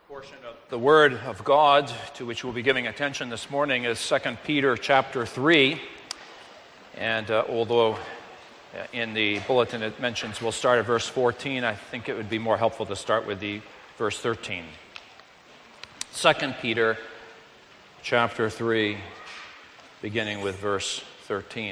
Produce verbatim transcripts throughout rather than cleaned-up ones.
portion of the Word of God to which we'll be giving attention this morning is Second Peter chapter three. And uh, although uh, in the bulletin it mentions we'll start at verse fourteen, I think it would be more helpful to start with the verse thirteen. Second Peter chapter three, beginning with verse thirteen.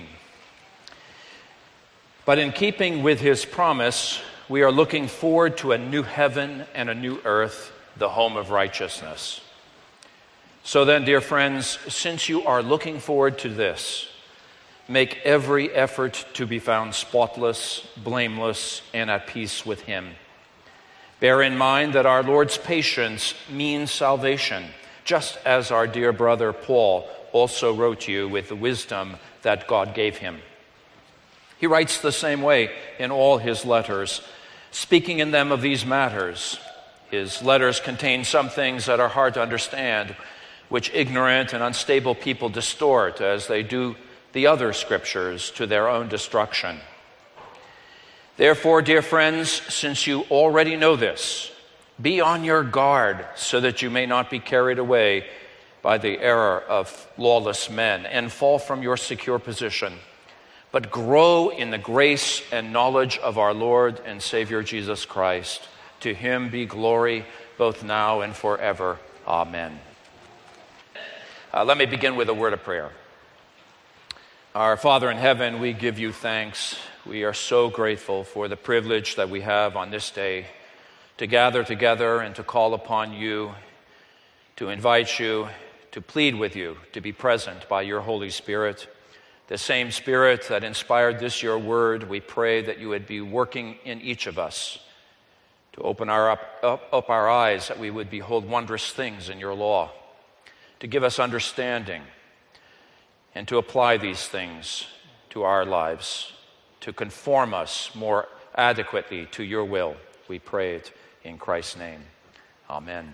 But in keeping with his promise, we are looking forward to a new heaven and a new earth, the home of righteousness. So then, dear friends, since you are looking forward to this, make every effort to be found spotless, blameless, and at peace with him. Bear in mind that our Lord's patience means salvation, just as our dear brother Paul also wrote to you with the wisdom that God gave him. He writes the same way in all his letters, speaking in them of these matters. His letters contain some things that are hard to understand, which ignorant and unstable people distort as they do the other scriptures to their own destruction. Therefore, dear friends, since you already know this, be on your guard so that you may not be carried away by the error of lawless men and fall from your secure position, but grow in the grace and knowledge of our Lord and Savior Jesus Christ. To him be glory both now and forever. Amen. Uh, let me begin with a word of prayer. Our Father in heaven, we give you thanks. We are so grateful for the privilege that we have on this day to gather together and to call upon you, to invite you, to plead with you, to be present by your Holy Spirit. The same Spirit that inspired this your word, we pray that you would be working in each of us to open our up, up, up our eyes, that we would behold wondrous things in your law, to give us understanding, and to apply these things to our lives, to conform us more adequately to your will. We pray it in Christ's name. Amen.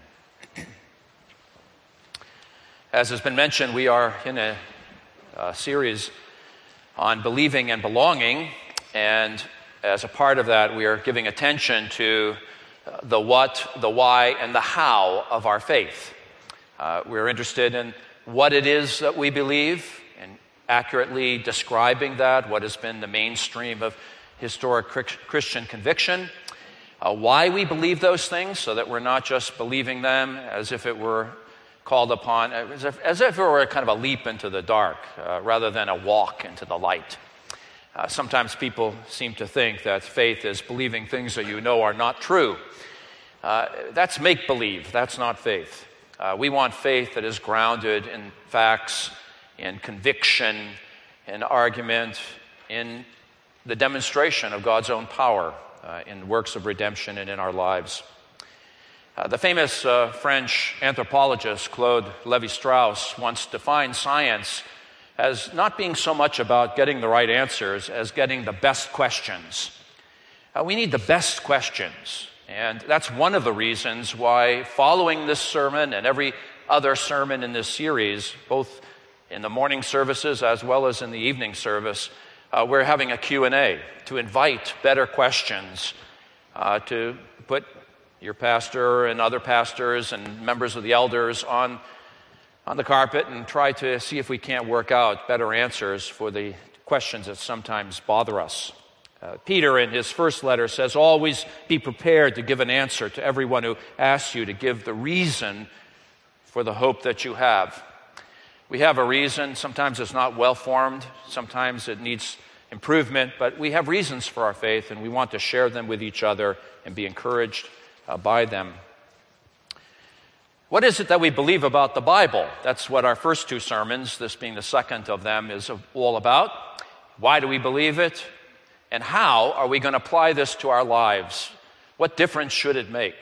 As has been mentioned, we are in a, a series on believing and belonging, and as a part of that, we are giving attention to the what, the why, and the how of our faith. Uh, we're interested in what it is that we believe and accurately describing that, what has been the mainstream of historic Christian conviction, uh, why we believe those things, so that we're not just believing them as if it were called upon, as if, as if it were kind of a leap into the dark, uh, rather than a walk into the light. Uh, sometimes people seem to think that faith is believing things that you know are not true. Uh, that's make-believe. That's not faith. Uh, we want faith that is grounded in facts, in conviction, in argument, in the demonstration of God's own power uh, in works of redemption and in our lives. Uh, the famous uh, French anthropologist Claude Lévi-Strauss once defined science as not being so much about getting the right answers as getting the best questions. Uh, we need the best questions. And that's one of the reasons why following this sermon and every other sermon in this series, both in the morning services as well as in the evening service, uh, we're having a Q and A to invite better questions, uh, to put your pastor and other pastors and members of the elders on on the carpet and try to see if we can't work out better answers for the questions that sometimes bother us. Uh, Peter, in his first letter, says, always be prepared to give an answer to everyone who asks you to give the reason for the hope that you have. We have a reason. Sometimes it's not well-formed. Sometimes it needs improvement. But we have reasons for our faith, and we want to share them with each other and be encouraged uh, by them. What is it that we believe about the Bible? That's what our first two sermons, this being the second of them, is all about. Why do we believe it? And how are we going to apply this to our lives? What difference should it make?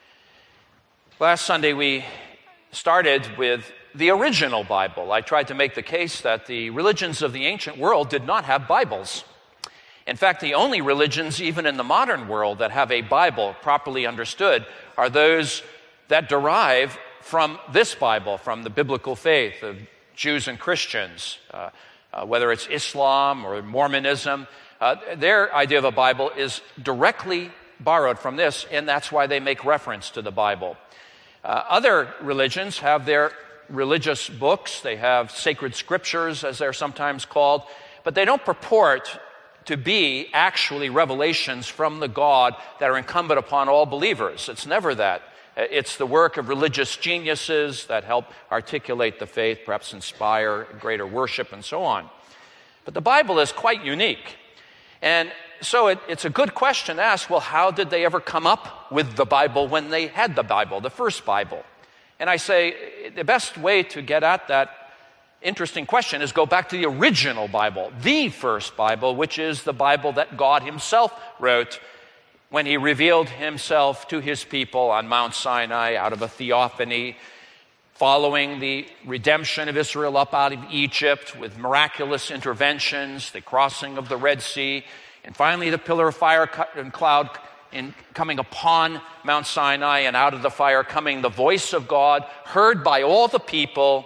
Last Sunday we started with the original Bible. I tried to make the case that the religions of the ancient world did not have Bibles. In fact, the only religions, even in the modern world, that have a Bible properly understood are those that derive from this Bible, from the biblical faith of Jews and Christians, uh, uh, whether it's Islam or Mormonism. Uh, their idea of a Bible is directly borrowed from this, and that's why they make reference to the Bible. Uh, other religions have their religious books. They have sacred scriptures, as they're sometimes called, but they don't purport to be actually revelations from the God that are incumbent upon all believers. It's never that. It's the work of religious geniuses that help articulate the faith, perhaps inspire greater worship, and so on. But the Bible is quite unique. And so it, it's a good question to ask, well, how did they ever come up with the Bible when they had the Bible, the first Bible? And I say the best way to get at that interesting question is go back to the original Bible, the first Bible, which is the Bible that God himself wrote when he revealed himself to his people on Mount Sinai out of a theophany, following the redemption of Israel up out of Egypt with miraculous interventions, the crossing of the Red Sea, and finally the pillar of fire and cloud in coming upon Mount Sinai, and out of the fire coming the voice of God, heard by all the people,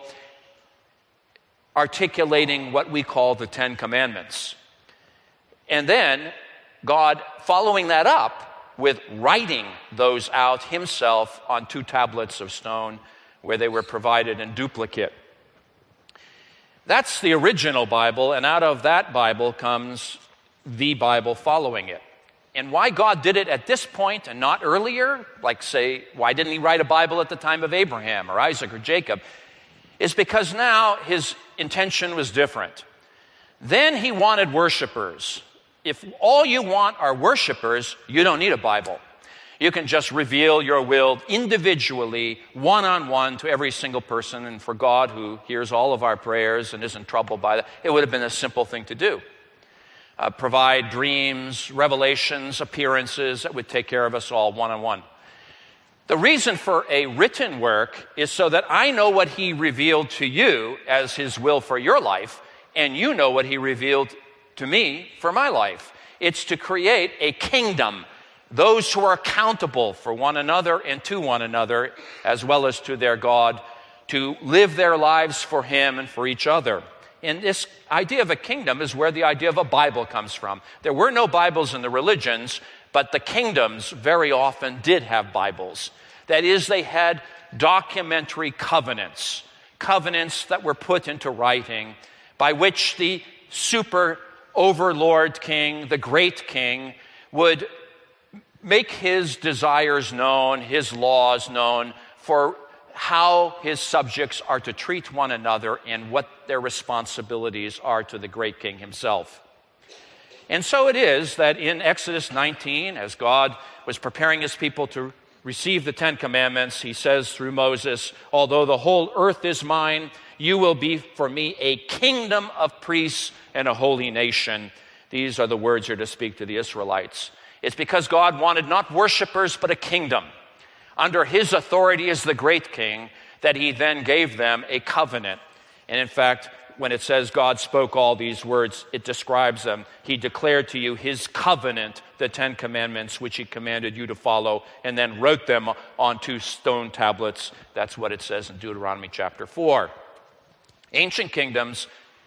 articulating what we call the Ten Commandments. And then God following that up with writing those out himself on two tablets of stone where they were provided in duplicate. That's the original Bible, and out of that Bible comes the Bible following it. And why God did it at this point and not earlier, like say, why didn't he write a Bible at the time of Abraham or Isaac or Jacob, is because now his intention was different. Then he wanted worshipers. If all you want are worshipers, you don't need a Bible. You can just reveal your will individually, one-on-one to every single person. And for God, who hears all of our prayers and isn't troubled by that, it would have been a simple thing to do. Uh, provide dreams, revelations, appearances that would take care of us all one-on-one. The reason for a written work is so that I know what he revealed to you as his will for your life, and you know what he revealed to me for my life. It's to create a kingdom, those who are accountable for one another and to one another, as well as to their God, to live their lives for him and for each other. And this idea of a kingdom is where the idea of a Bible comes from. There were no Bibles in the religions, but the kingdoms very often did have Bibles. That is, they had documentary covenants, covenants that were put into writing by which the super overlord king, the great king, would make his desires known, his laws known for how his subjects are to treat one another and what their responsibilities are to the great king himself. And so it is that in Exodus nineteen, as God was preparing his people to receive the Ten Commandments, he says through Moses, although the whole earth is mine, you will be for me a kingdom of priests and a holy nation. These are the words you're to speak to the Israelites. It's because God wanted not worshipers, but a kingdom. Under his authority as the great king, that he then gave them a covenant. And in fact, when it says God spoke all these words, it describes them. He declared to you his covenant, the Ten Commandments, which he commanded you to follow, and then wrote them on two stone tablets. That's what it says in Deuteronomy chapter four. Ancient kingdoms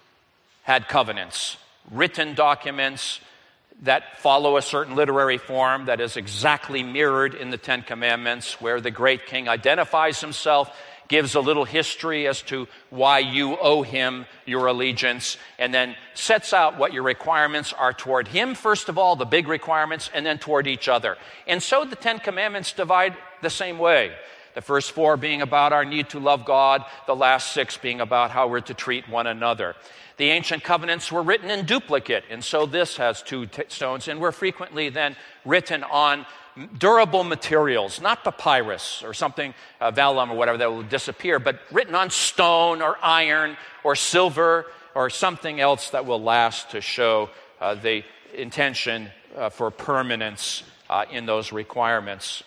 had covenants, written documents that follow a certain literary form that is exactly mirrored in the Ten Commandments, where the great king identifies himself, gives a little history as to why you owe him your allegiance, and then sets out what your requirements are toward him, first of all, the big requirements, and then toward each other. And so the Ten Commandments divide the same way. The first four being about our need to love God, the last six being about how we're to treat one another. The ancient covenants were written in duplicate, and so this has two t- stones, and were frequently then written on durable materials, not papyrus or something, uh, vellum or whatever that will disappear, but written on stone or iron or silver or something else that will last to show uh, the intention uh, for permanence uh, in those requirements.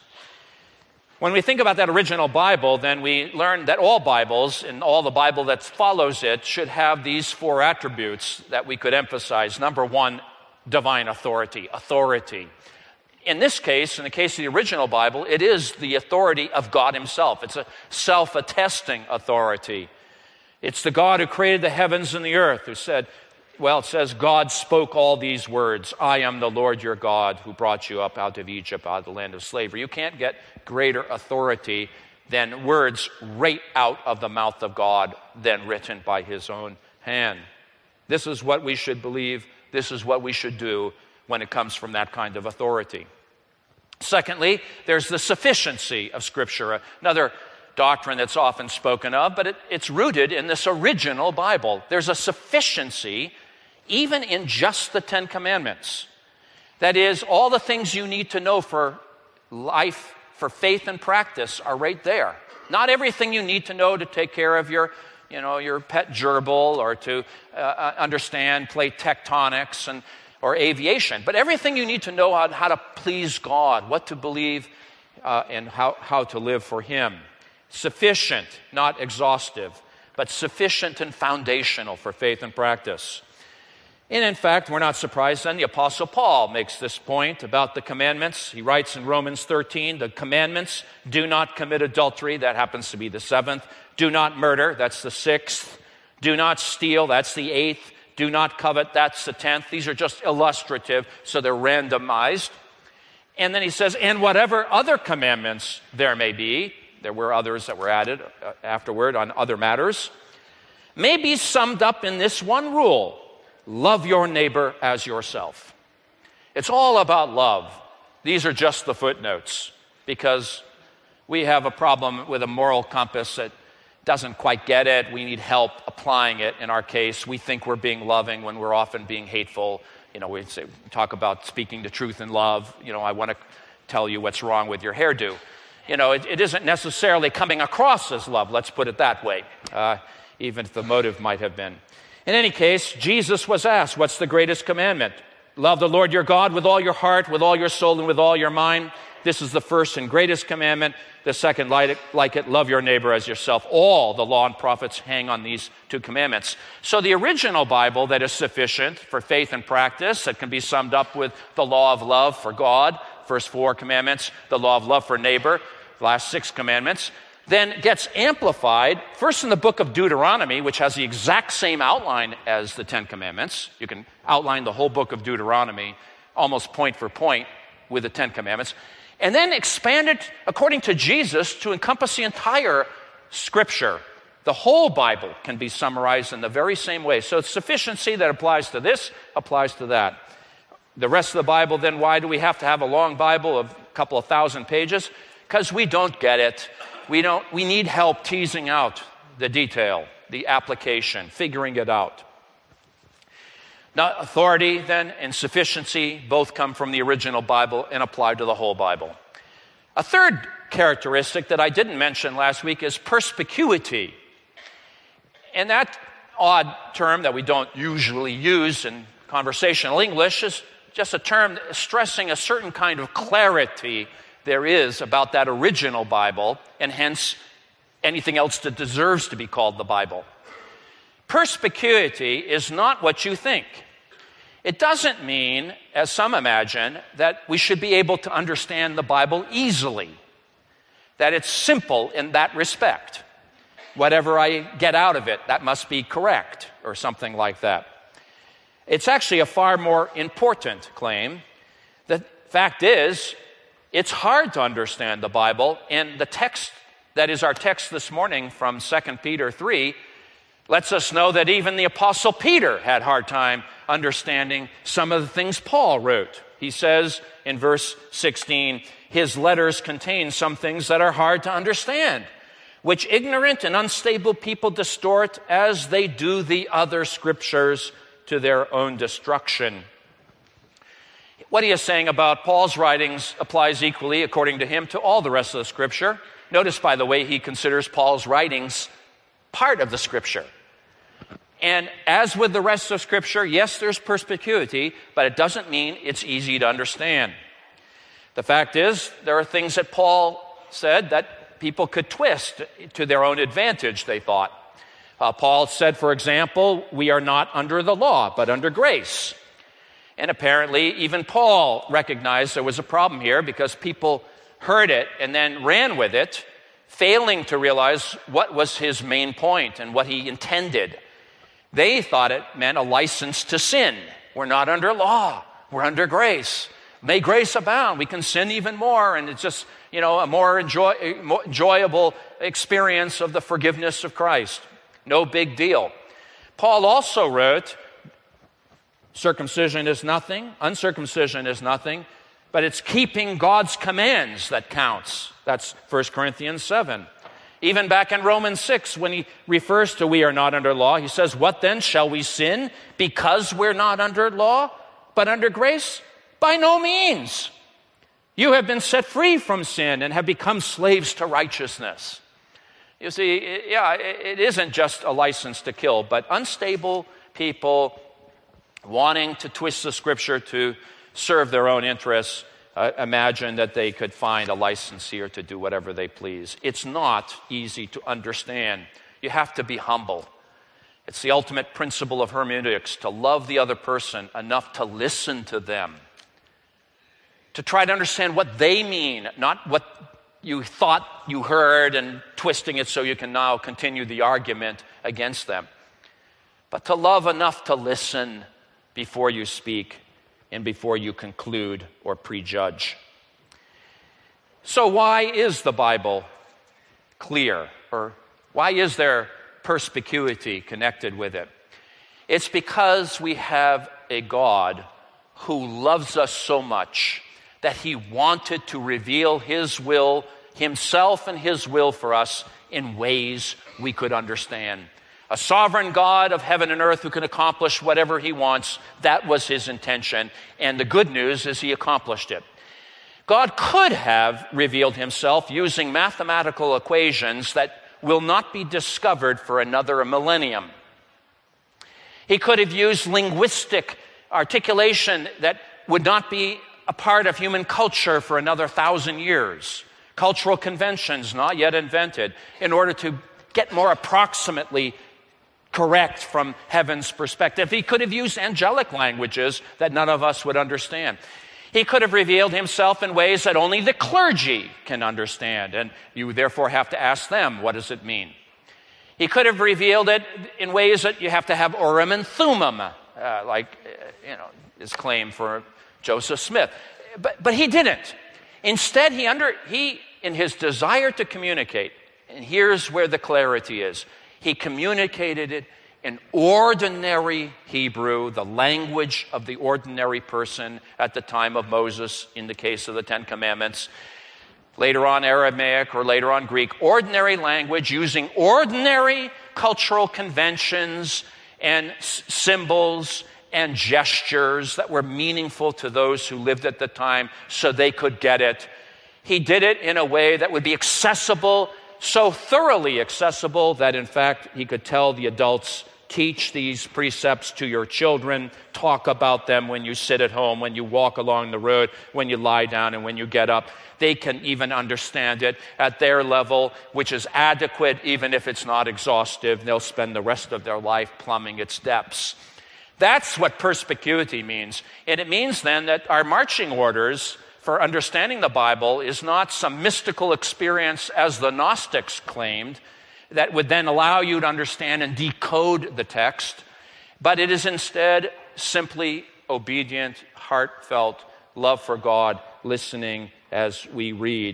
When we think about that original Bible, then we learn that all Bibles and all the Bible that follows it should have these four attributes that we could emphasize. Number one, divine authority. Authority. In this case, in the case of the original Bible, it is the authority of God himself. It's a self-attesting authority. It's the God who created the heavens and the earth, who said, well, it says, God spoke all these words. I am the Lord your God who brought you up out of Egypt, out of the land of slavery. You can't get greater authority than words right out of the mouth of God than written by his own hand. This is what we should believe. This is what we should do when it comes from that kind of authority. Secondly, there's the sufficiency of Scripture, another doctrine that's often spoken of, but it, it's rooted in this original Bible. There's a sufficiency even in just the Ten Commandments. That is, all the things you need to know for life, for faith and practice are right there. Not everything you need to know to take care of your, you know, your pet gerbil or to uh, understand plate tectonics and or aviation, but everything you need to know on how to please God, what to believe, uh, and how, how to live for him. Sufficient, not exhaustive, but sufficient and foundational for faith and practice. And in fact, we're not surprised then. The Apostle Paul makes this point about the commandments. He writes in Romans thirteen, the commandments: do not commit adultery, that happens to be the seventh. Do not murder, that's the sixth. Do not steal, that's the eighth. Do not covet, that's the tenth. These are just illustrative, so they're randomized. And then he says, and whatever other commandments there may be, there were others that were added afterward on other matters, may be summed up in this one rule: love your neighbor as yourself. It's all about love. These are just the footnotes, because we have a problem with a moral compass that doesn't quite get it. We need help applying it. In our case, we think we're being loving when we're often being hateful. You know, we say, talk about speaking the truth in love. You know, I want to tell you what's wrong with your hairdo. You know, it, it isn't necessarily coming across as love, let's put it that way, uh, even if the motive might have been. In any case, Jesus was asked, what's the greatest commandment? Love the Lord your God with all your heart, with all your soul, and with all your mind. This is the first and greatest commandment. The second, like it, like it, love your neighbor as yourself. All the law and prophets hang on these two commandments. So the original Bible that is sufficient for faith and practice, that can be summed up with the law of love for God, first four commandments, the law of love for neighbor, last six commandments, then gets amplified first in the book of Deuteronomy, which has the exact same outline as the Ten Commandments. You can outline the whole book of Deuteronomy almost point for point with the Ten Commandments. And then expanded, according to Jesus, to encompass the entire Scripture. The whole Bible can be summarized in the very same way. So it's sufficiency that applies to this, applies to that. The rest of the Bible, then, why do we have to have a long Bible of a couple of thousand pages? Because we don't get it. We don't. We need help teasing out the detail, the application, figuring it out. Now, authority, then, and sufficiency both come from the original Bible and apply to the whole Bible. A third characteristic that I didn't mention last week is perspicuity. And that odd term that we don't usually use in conversational English is just a term stressing a certain kind of clarity there is about that original Bible, and hence anything else that deserves to be called the Bible. Perspicuity is not what you think. It doesn't mean, as some imagine, that we should be able to understand the Bible easily, that it's simple in that respect. Whatever I get out of it, that must be correct, or something like that. It's actually a far more important claim. The fact is, it's hard to understand the Bible, and the text that is our text this morning from Second Peter three lets us know that even the Apostle Peter had a hard time understanding some of the things Paul wrote. He says in verse sixteen, his letters contain some things that are hard to understand, which ignorant and unstable people distort as they do the other scriptures to their own destruction. What he is saying about Paul's writings applies equally, according to him, to all the rest of the Scripture. Notice, by the way, he considers Paul's writings part of the Scripture. And as with the rest of Scripture, yes, there's perspicuity, but it doesn't mean it's easy to understand. The fact is, there are things that Paul said that people could twist to their own advantage, they thought. Uh, Paul said, for example, we are not under the law, but under grace. And apparently, even Paul recognized there was a problem here because people heard it and then ran with it, failing to realize what was his main point and what he intended. They thought it meant a license to sin. We're not under law. We're under grace. May grace abound. We can sin even more, and it's just, you know, a more, enjoy, more enjoyable experience of the forgiveness of Christ. No big deal. Paul also wrote, circumcision is nothing, uncircumcision is nothing, but it's keeping God's commands that counts. That's First Corinthians seven. Even back in Romans six, when he refers to we are not under law, he says, what then? Shall we sin because we're not under law, but under grace? By no means. You have been set free from sin and have become slaves to righteousness. You see, yeah, it isn't just a license to kill, but unstable people wanting to twist the Scripture to serve their own interests, uh, imagine that they could find a license here to do whatever they please. It's not easy to understand. You have to be humble. It's the ultimate principle of hermeneutics, to love the other person enough to listen to them, to try to understand what they mean, not what you thought you heard and twisting it so you can now continue the argument against them, but to love enough to listen before you speak and before you conclude or prejudge. So why is the Bible clear? Or why is there perspicuity connected with it? It's because we have a God who loves us so much that he wanted to reveal his will, himself and his will for us in ways we could understand. A sovereign God of heaven and earth who can accomplish whatever he wants, that was his intention. And the good news is he accomplished it. God could have revealed himself using mathematical equations that will not be discovered for another millennium. He could have used linguistic articulation that would not be a part of human culture for another thousand years. Cultural conventions not yet invented, in order to get more approximately correct from heaven's perspective. He could have used angelic languages that none of us would understand. He could have revealed himself in ways that only the clergy can understand, and you therefore have to ask them, what does it mean? He could have revealed it in ways that you have to have Urim and Thummim, uh, like, uh, you know, his claim for Joseph Smith. But, but he didn't. Instead, he, under, he, in his desire to communicate, and here's where the clarity is, he communicated it in ordinary Hebrew, the language of the ordinary person at the time of Moses, in the case of the Ten Commandments. Later on Aramaic, or later on Greek. Ordinary language using ordinary cultural conventions and s- symbols and gestures that were meaningful to those who lived at the time so they could get it. He did it in a way that would be accessible, so thoroughly accessible that in fact he could tell the adults, teach these precepts to your children, talk about them when you sit at home, when you walk along the road, when you lie down, and when you get up. They can even understand it at their level, which is adequate even if it's not exhaustive. They'll spend the rest of their life plumbing its depths. That's what perspicuity means. And it means then that our marching orders for understanding the Bible is not some mystical experience, as the Gnostics claimed, that would then allow you to understand and decode the text, but it is instead simply obedient, heartfelt love for God, listening as we read.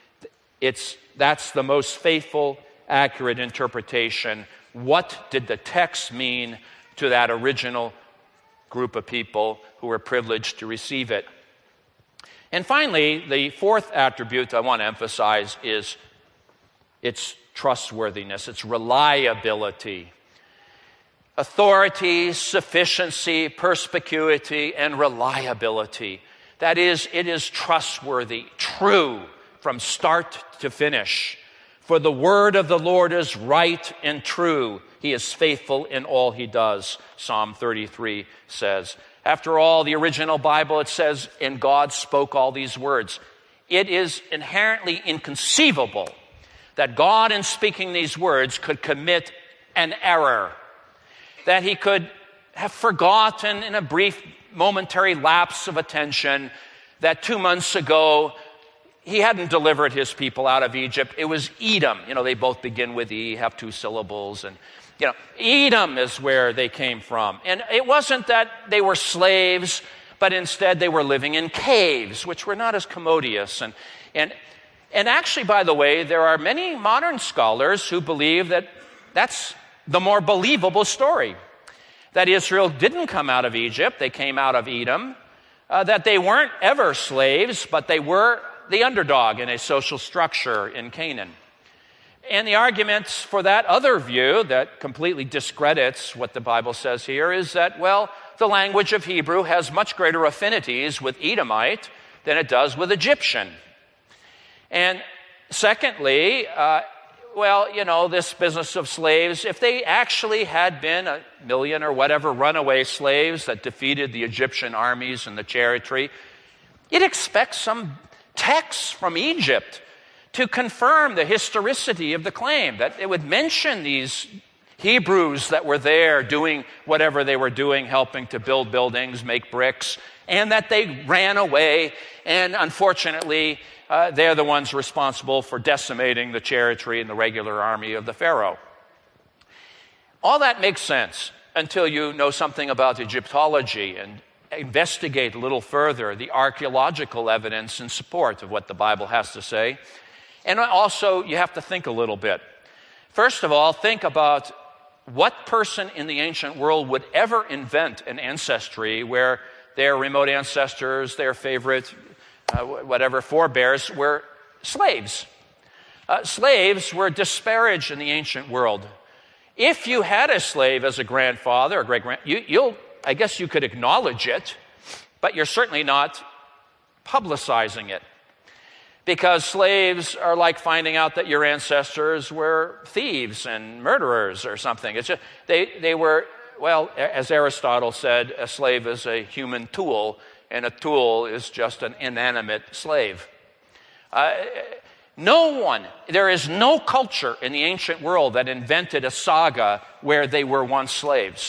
It's, that's the most faithful, accurate interpretation. What did the text mean to that original group of people who were privileged to receive it? And finally, the fourth attribute I want to emphasize is its trustworthiness, its reliability. Authority, sufficiency, perspicuity, and reliability. That is, it is trustworthy, true from start to finish. For the word of the Lord is right and true. He is faithful in all he does, Psalm thirty-three says. After all, the original Bible, it says, and God spoke all these words. It is inherently inconceivable that God, in speaking these words, could commit an error, that he could have forgotten in a brief momentary lapse of attention that two months ago he hadn't delivered his people out of Egypt. It was Edom. You know, they both begin with E, have two syllables, and you know, Edom is where they came from. And it wasn't that they were slaves, but instead they were living in caves, which were not as commodious. And, and, and actually, by the way, there are many modern scholars who believe that that's the more believable story, that Israel didn't come out of Egypt, they came out of Edom, uh, that they weren't ever slaves, but they were the underdog in a social structure in Canaan. And the arguments for that other view that completely discredits what the Bible says here is that, well, the language of Hebrew has much greater affinities with Edomite than it does with Egyptian. And secondly, uh, well, you know, this business of slaves, if they actually had been a million or whatever runaway slaves that defeated the Egyptian armies and the chariotry, you'd expect some texts from Egypt to confirm the historicity of the claim, that it would mention these Hebrews that were there doing whatever they were doing, helping to build buildings, make bricks, and that they ran away, and unfortunately, uh, they're the ones responsible for decimating the chariotry and the regular army of the Pharaoh. All that makes sense until you know something about Egyptology and investigate a little further the archaeological evidence in support of what the Bible has to say. And also, you have to think a little bit. First of all, think about what person in the ancient world would ever invent an ancestry where their remote ancestors, their favorite, uh, whatever, forebears were slaves. Uh, slaves were disparaged in the ancient world. If you had a slave as a grandfather or great-grand, you, you'll, I guess you could acknowledge it, but you're certainly not publicizing it. Because slaves are like finding out that your ancestors were thieves and murderers or something. It's just, they, they were, well, as Aristotle said, a slave is a human tool, and a tool is just an inanimate slave. Uh, no one, there is no culture in the ancient world that invented a saga where they were once slaves.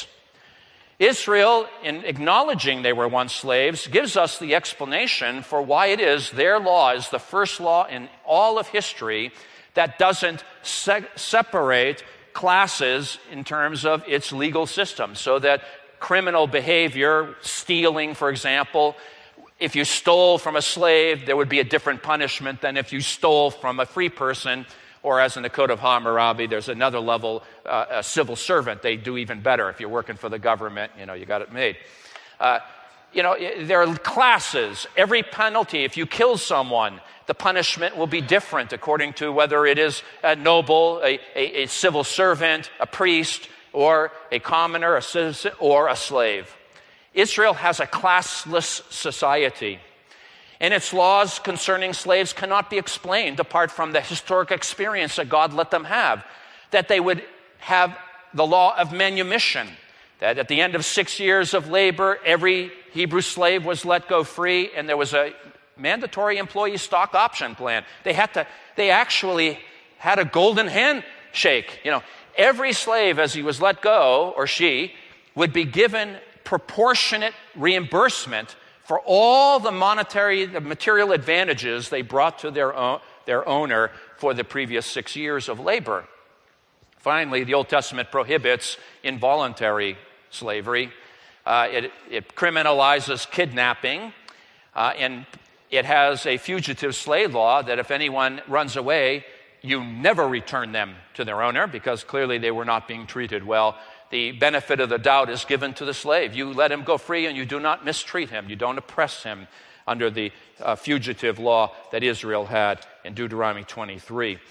Israel, in acknowledging they were once slaves, gives us the explanation for why it is their law is the first law in all of history that doesn't se- separate classes in terms of its legal system, so that criminal behavior, stealing, for example, if you stole from a slave, there would be a different punishment than if you stole from a free person. Or as in the Code of Hammurabi, there's another level, uh, a civil servant. They do even better. If you're working for the government, you know, you got it made. Uh, you know, there are classes. Every penalty, if you kill someone, the punishment will be different according to whether it is a noble, a, a, a civil servant, a priest, or a commoner, a citizen, or a slave. Israel has a classless society. And its laws concerning slaves cannot be explained apart from the historic experience that God let them have. That they would have the law of manumission, that at the end of six years of labor, every Hebrew slave was let go free, and there was a mandatory employee stock option plan. They had to, they actually had a golden handshake. You know, every slave as he was let go, or she, would be given proportionate reimbursement for all the monetary, the material advantages they brought to their own, their owner for the previous six years of labor. Finally, the Old Testament prohibits involuntary slavery. Uh, it, it criminalizes kidnapping, uh, and it has a fugitive slave law that if anyone runs away, you never return them to their owner because clearly they were not being treated well. The benefit of the doubt is given to the slave. You let him go free and you do not mistreat him. You don't oppress him under the uh, fugitive law that Israel had in Deuteronomy twenty-three. In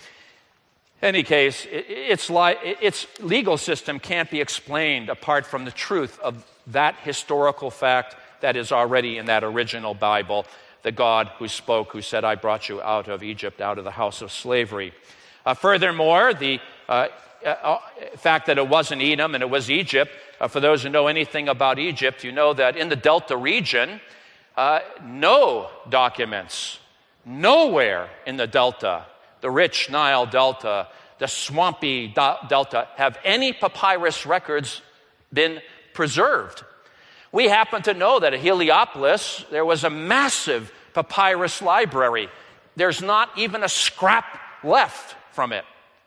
any case, it, its, li- its legal system can't be explained apart from the truth of that historical fact that is already in that original Bible, the God who spoke, who said, I brought you out of Egypt, out of the house of slavery. Uh, furthermore, the uh, Uh, fact that it wasn't Edom and it was Egypt. Uh, for those who know anything about Egypt, you know that in the Delta region, uh, no documents, nowhere in the Delta, the rich Nile Delta, the swampy do- Delta, have any papyrus records been preserved. We happen to know that at Heliopolis, there was a massive papyrus library. There's not even a scrap left from it.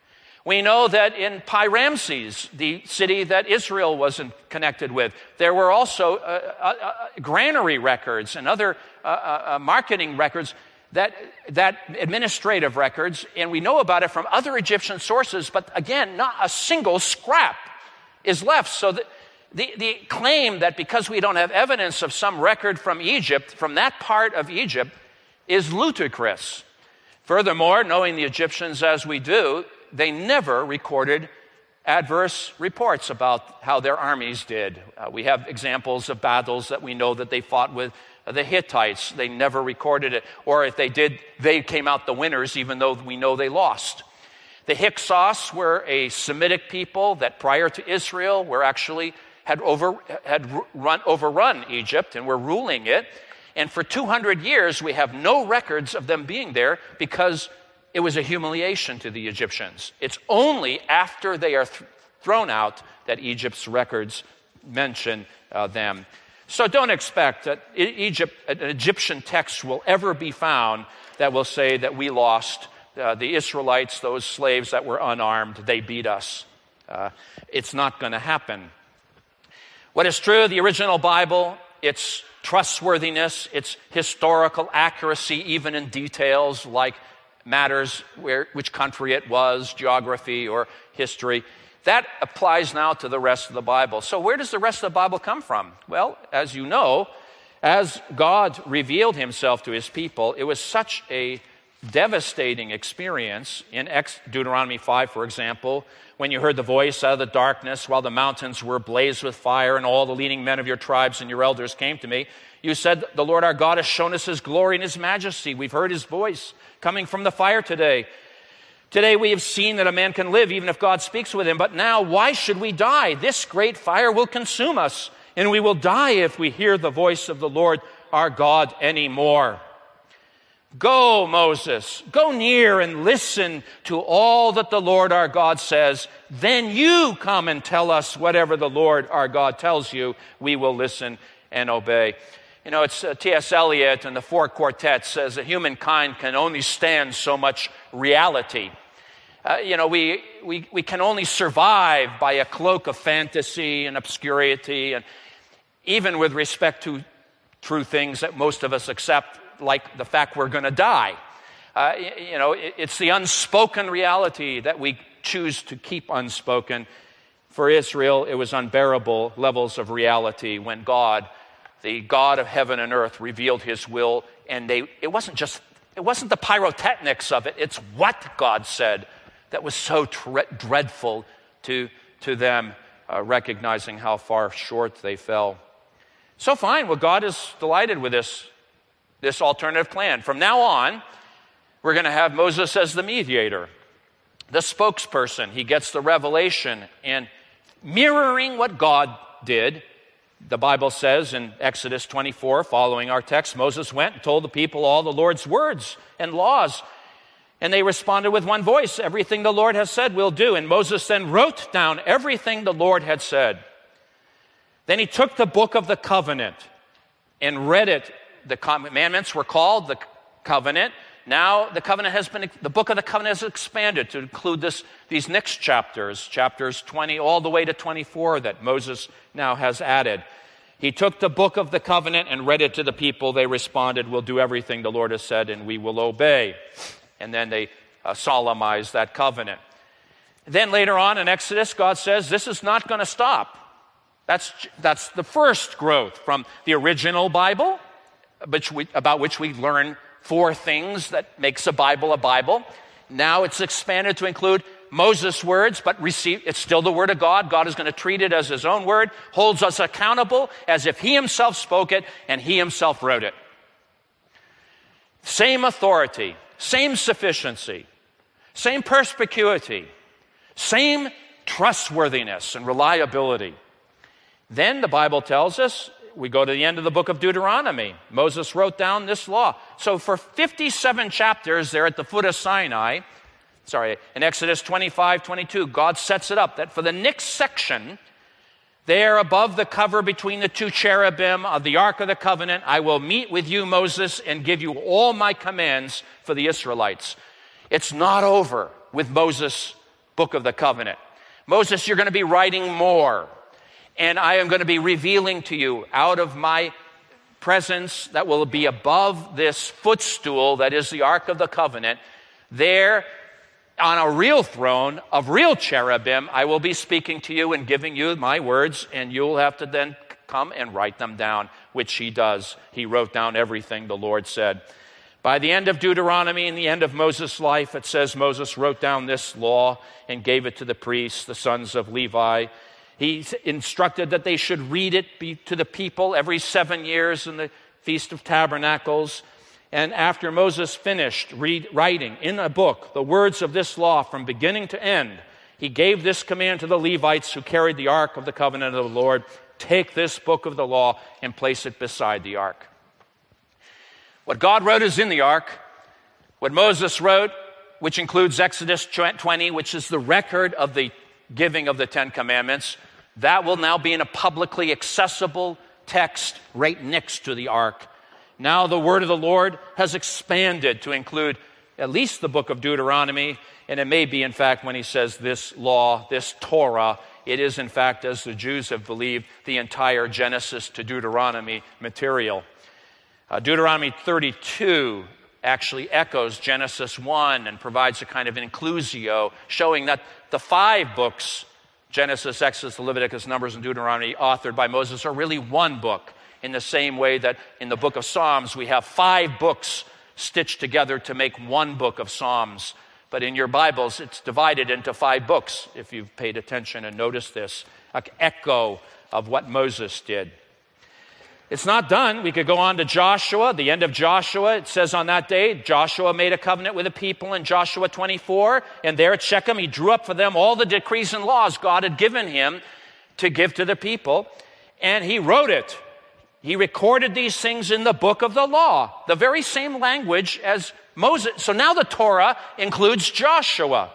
We know that in Pi-Ramses, the city that Israel wasn't connected with, there were also uh, uh, uh, granary records and other uh, uh, marketing records, that, that administrative records, and we know about it from other Egyptian sources, but again, not a single scrap is left. So the, the, the claim that because we don't have evidence of some record from Egypt, from that part of Egypt, is ludicrous. Furthermore, knowing the Egyptians as we do, they never recorded adverse reports about how their armies did. Uh, we have examples of battles that we know that they fought with uh, the Hittites. They never recorded it. Or if they did, they came out the winners, even though we know they lost. The Hyksos were a Semitic people that prior to Israel were actually had, over, had run, overrun Egypt and were ruling it. And for two hundred years, we have no records of them being there because it was a humiliation to the Egyptians. It's only after they are th- thrown out that Egypt's records mention uh, them. So don't expect that Egypt, an Egyptian text will ever be found that will say that we lost uh, the Israelites, those slaves that were unarmed, they beat us. Uh, it's not going to happen. What is true, the original Bible, its trustworthiness, its historical accuracy, even in details like matters where which country it was, geography or history, that applies now to the rest of the Bible. So where does the rest of the Bible come from? Well, as you know, as God revealed himself to his people, it was such a devastating experience. In Deuteronomy five, for example, when you heard the voice out of the darkness while the mountains were ablaze with fire and all the leading men of your tribes and your elders came to me, you said, the Lord our God has shown us his glory and his majesty. We've heard his voice coming from the fire today. Today we have seen that a man can live even if God speaks with him. But now why should we die? This great fire will consume us, and we will die if we hear the voice of the Lord our God anymore. Go, Moses, go near and listen to all that the Lord our God says. Then you come and tell us whatever the Lord our God tells you. We will listen and obey. You know, it's uh, T S Eliot in the Four Quartets says that humankind can only stand so much reality. Uh, you know, we, we, we can only survive by a cloak of fantasy and obscurity, and even with respect to true things that most of us accept, like the fact we're going to die. Uh, you know, it, it's the unspoken reality that we choose to keep unspoken. For Israel, it was unbearable levels of reality when God, the God of heaven and earth, revealed his will, and they it wasn't just it wasn't the pyrotechnics of it, it's what God said that was so tre- dreadful to to them, uh, recognizing how far short they fell. So fine, well, God is delighted with this this alternative plan. From now on, we're going to have Moses as the mediator, the spokesperson. He gets the revelation, and mirroring what God did, the Bible says in Exodus twenty-four, following our text, Moses went and told the people all the Lord's words and laws, and they responded with one voice, everything the Lord has said we'll do. And Moses then wrote down everything the Lord had said. Then he took the book of the covenant and read it. The commandments were called the covenant. Now the covenant has been, the book of the covenant has expanded to include this, these next chapters, chapters twenty all the way to twenty-four that Moses now has added. He took the book of the covenant and read it to the people. They responded, we'll do everything the Lord has said and we will obey. And then they uh, solemnized that covenant. Then later on in Exodus, God says, this is not going to stop. That's, that's the first growth from the original Bible, which we, about which we learn four things that makes a Bible a Bible. Now it's expanded to include Moses' words, but receive, it's still the word of God. God is going to treat it as his own word, holds us accountable as if he himself spoke it and he himself wrote it. Same authority, same sufficiency, same perspicuity, same trustworthiness and reliability. Then the Bible tells us, we go to the end of the book of Deuteronomy. Moses wrote down this law. So for fifty-seven chapters there at the foot of Sinai, sorry, in Exodus twenty-five, twenty-two, God sets it up that for the next section, there above the cover between the two cherubim of the Ark of the Covenant, I will meet with you, Moses, and give you all my commands for the Israelites. It's not over with Moses book of the covenant. Moses, you're going to be writing more, and I am going to be revealing to you out of my presence that will be above this footstool that is the Ark of the Covenant. There, on a real throne of real cherubim, I will be speaking to you and giving you my words, and you'll have to then come and write them down, which he does. He wrote down everything the Lord said. By the end of Deuteronomy and the end of Moses' life, it says Moses wrote down this law and gave it to the priests, the sons of Levi. He instructed that they should read it to the people every seven years in the Feast of Tabernacles. And after Moses finished read, writing in a book the words of this law from beginning to end, he gave this command to the Levites who carried the Ark of the Covenant of the Lord: take this book of the law and place it beside the Ark. What God wrote is in the Ark. What Moses wrote, which includes Exodus twenty, which is the record of the giving of the Ten Commandments, that will now be in a publicly accessible text right next to the Ark. Now the word of the Lord has expanded to include at least the book of Deuteronomy, and it may be, in fact, when he says this law, this Torah, it is, in fact, as the Jews have believed, the entire Genesis to Deuteronomy material. Uh, Deuteronomy thirty-two actually echoes Genesis one and provides a kind of inclusio, showing that the five books, Genesis, Exodus, Leviticus, Numbers, and Deuteronomy, authored by Moses, are really one book, in the same way that in the book of Psalms we have five books stitched together to make one book of Psalms. But in your Bibles, it's divided into five books, if you've paid attention and noticed this, an echo of what Moses did. It's not done. We could go on to Joshua, the end of Joshua. It says on that day, Joshua made a covenant with the people in Joshua twenty-four, and there at Shechem he drew up for them all the decrees and laws God had given him to give to the people, and he wrote it. He recorded these things in the book of the law, the very same language as Moses. So now the Torah includes Joshua.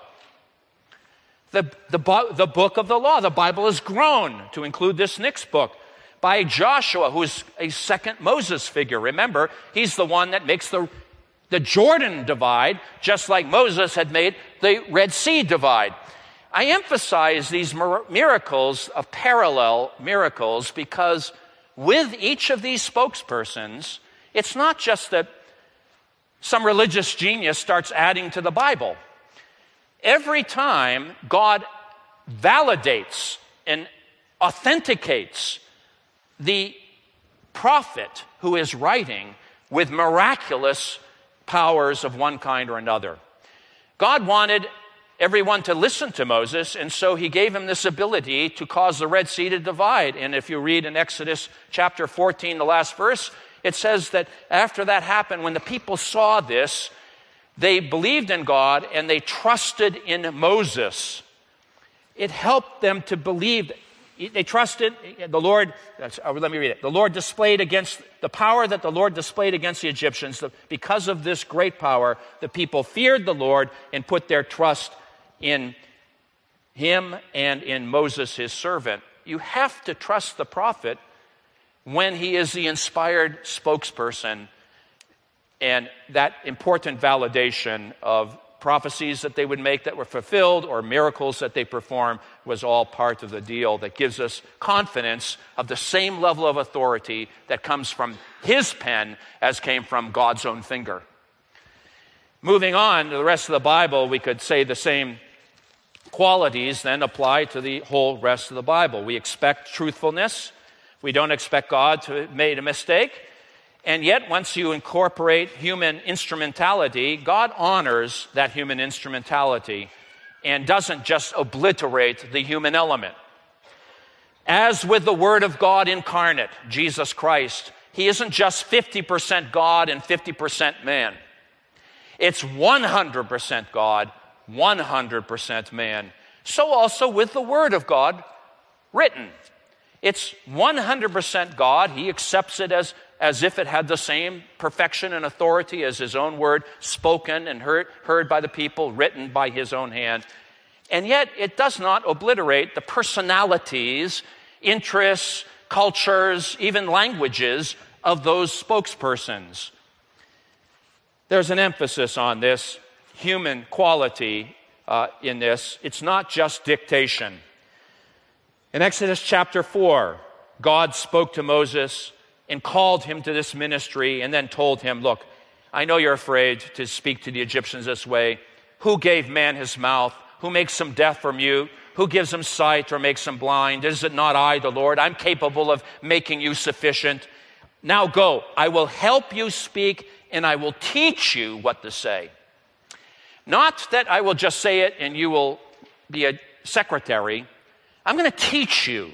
The, the, the book of the law, the Bible has grown to include this next book by Joshua, who is a second Moses figure. Remember, he's the one that makes the, the Jordan divide, just like Moses had made the Red Sea divide. I emphasize these miracles of parallel miracles because with each of these spokespersons, it's not just that some religious genius starts adding to the Bible. Every time God validates and authenticates the prophet who is writing with miraculous powers of one kind or another. God wanted everyone to listen to Moses, and so he gave him this ability to cause the Red Sea to divide. And if you read in Exodus chapter fourteen, the last verse, it says that after that happened, when the people saw this, they believed in God and they trusted in Moses. It helped them to believe. They trusted the Lord. Let me read it. The Lord displayed against the power that the Lord displayed against the Egyptians. Because of this great power, the people feared the Lord and put their trust in him and in Moses, his servant. You have to trust the prophet when he is the inspired spokesperson, and that important validation of prophecies that they would make that were fulfilled or miracles that they performed was all part of the deal that gives us confidence of the same level of authority that comes from his pen as came from God's own finger. Moving on to the rest of the Bible, we could say the same qualities then apply to the whole rest of the Bible. We expect truthfulness. We don't expect God to have made a mistake. And yet, once you incorporate human instrumentality, God honors that human instrumentality and doesn't just obliterate the human element. As with the Word of God incarnate, Jesus Christ, he isn't just fifty percent God and fifty percent man. It's one hundred percent God, one hundred percent man. So also with the Word of God written. It's one hundred percent God. He accepts it as as if it had the same perfection and authority as his own word, spoken and heard, heard by the people, written by his own hand. And yet it does not obliterate the personalities, interests, cultures, even languages of those spokespersons. There's an emphasis on this human quality uh, in this. It's not just dictation. In Exodus chapter four, God spoke to Moses and called him to this ministry and then told him, look, I know you're afraid to speak to the Egyptians this way. Who gave man his mouth? Who makes him deaf or mute? Who gives him sight or makes him blind? Is it not I, the Lord? I'm capable of making you sufficient. Now go, I will help you speak and I will teach you what to say. Not that I will just say it and you will be a secretary. I'm going to teach you.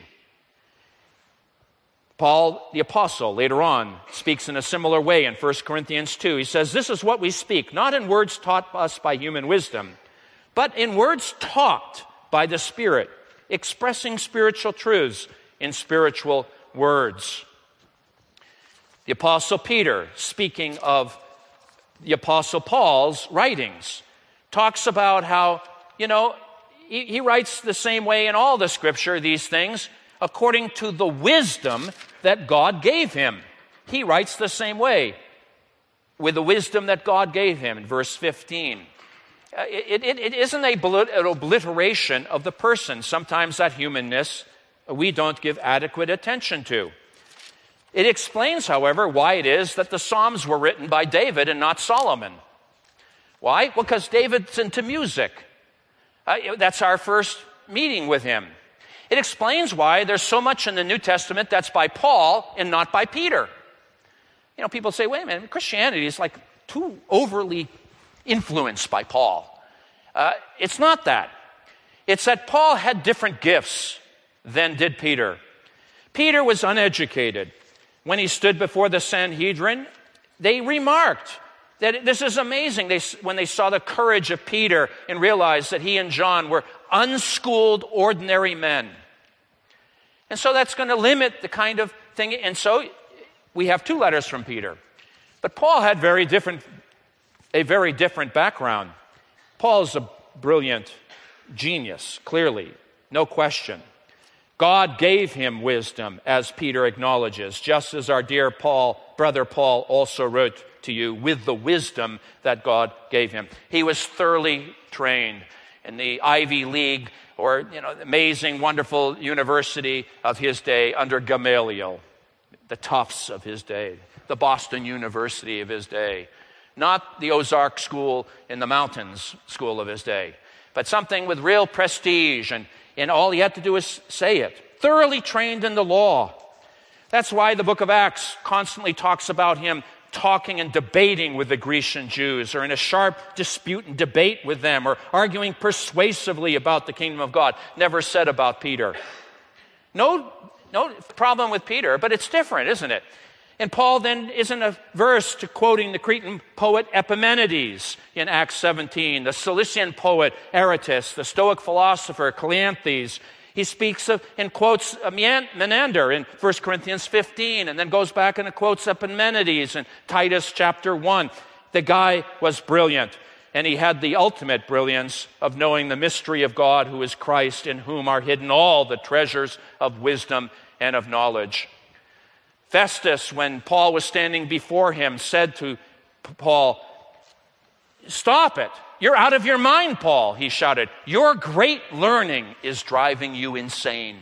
Paul, the apostle, later on, speaks in a similar way in First Corinthians two. He says, this is what we speak, not in words taught us by human wisdom, but in words taught by the Spirit, expressing spiritual truths in spiritual words. The apostle Peter, speaking of the apostle Paul's writings, talks about how, you know, he, he writes the same way in all the scripture, these things, according to the wisdom that God gave him. He writes the same way, with the wisdom that God gave him in verse fifteen. Uh, it, it, it isn't a, an obliteration of the person. Sometimes that humanness we don't give adequate attention to. It explains, however, why it is that the Psalms were written by David and not Solomon. Why? Well, because David's into music. Uh, that's our first meeting with him. It explains why there's so much in the New Testament that's by Paul and not by Peter. You know, people say, wait a minute, Christianity is like too overly influenced by Paul. Uh, it's not that. It's that Paul had different gifts than did Peter. Peter was uneducated. When he stood before the Sanhedrin, they remarked that this is amazing. They, when they saw the courage of Peter and realized that he and John were unschooled, ordinary men. And so that's going to limit the kind of thing. And so we have two letters from Peter. But Paul had very different, a very different background. Paul's a brilliant genius, clearly, no question. God gave him wisdom, as Peter acknowledges, just as our dear Paul, brother Paul, also wrote to you with the wisdom that God gave him. He was thoroughly trained in the Ivy League, or you know, amazing, wonderful university of his day under Gamaliel, the Tufts of his day, the Boston University of his day, not the Ozark School in the mountains school of his day, but something with real prestige, and, and all he had to do was say it. Thoroughly trained in the law. That's why the book of Acts constantly talks about him talking and debating with the Grecian Jews, or in a sharp dispute and debate with them, or arguing persuasively about the kingdom of God. Never said about Peter. No, no problem with Peter, but it's different, isn't it? And Paul then isn't averse to quoting the Cretan poet Epimenides in Acts seventeen, the Cilician poet Aratus, the Stoic philosopher Cleanthes. He speaks of and quotes Menander in First Corinthians fifteen, and then goes back and quotes Epimenides in Titus chapter one. The guy was brilliant, and he had the ultimate brilliance of knowing the mystery of God, who is Christ, in whom are hidden all the treasures of wisdom and of knowledge. Festus, when Paul was standing before him, said to Paul, "Stop it. You're out of your mind, Paul," he shouted. "Your great learning is driving you insane."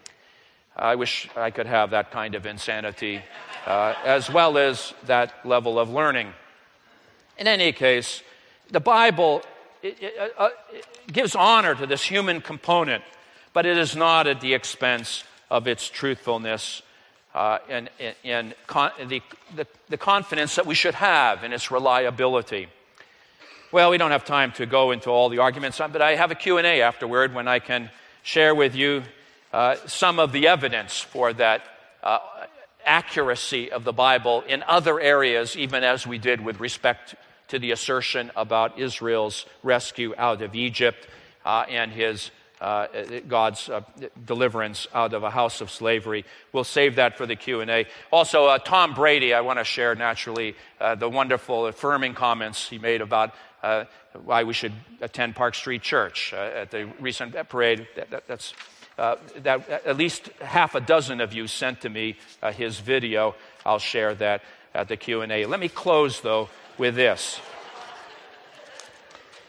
I wish I could have that kind of insanity, uh, as well as that level of learning. In any case, the Bible it, it, uh, it gives honor to this human component, but it is not at the expense of its truthfulness uh, and, and, and con- the, the, the confidence that we should have in its reliability. Well, we don't have time to go into all the arguments, but I have a Q and A afterward when I can share with you uh, some of the evidence for that uh, accuracy of the Bible in other areas, even as we did with respect to the assertion about Israel's rescue out of Egypt uh, and his uh, God's uh, deliverance out of a house of slavery. We'll save that for the Q and A. Also, uh, Tom Brady, I want to share naturally uh, the wonderful affirming comments he made about Uh, why we should attend Park Street Church uh, at the recent parade. That, that, that's uh, that at least half a dozen of you sent to me uh, his video. I'll share that at the Q and A. Let me close, though, with this.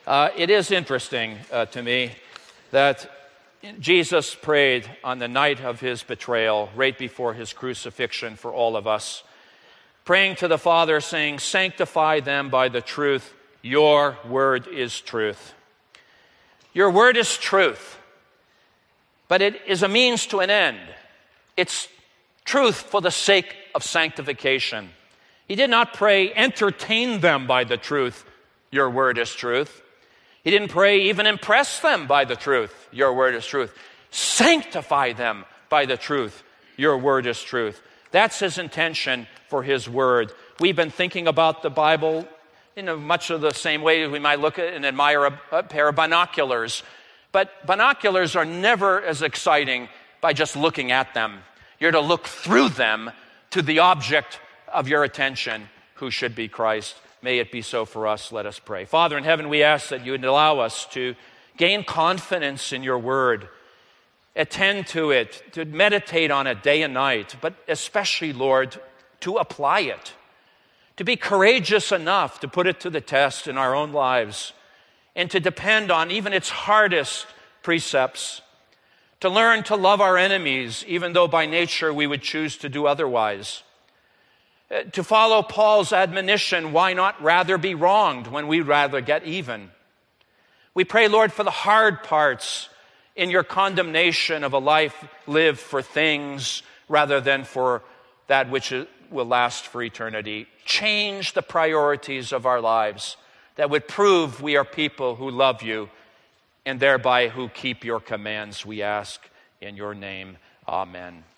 Uh, it is interesting uh, to me that Jesus prayed on the night of his betrayal, right before his crucifixion for all of us, praying to the Father, saying, "Sanctify them by the truth. Your word is truth." Your word is truth, but it is a means to an end. It's truth for the sake of sanctification. He did not pray, "Entertain them by the truth. Your word is truth." He didn't pray, "Even impress them by the truth. Your word is truth." Sanctify them by the truth. Your word is truth. That's his intention for his word. We've been thinking about the Bible in a much of the same way we might look at and admire a, a pair of binoculars. But binoculars are never as exciting by just looking at them. You're to look through them to the object of your attention, who should be Christ. May it be so for us. Let us pray. Father in heaven, we ask that you would allow us to gain confidence in your word, attend to it, to meditate on it day and night, but especially, Lord, to apply it, to be courageous enough to put it to the test in our own lives, and to depend on even its hardest precepts, to learn to love our enemies, even though by nature we would choose to do otherwise. To follow Paul's admonition, why not rather be wronged when we'd rather get even? We pray, Lord, for the hard parts in your condemnation of a life lived for things rather than for that which will last for eternity. Change the priorities of our lives that would prove we are people who love you and thereby who keep your commands, we ask in your name. Amen.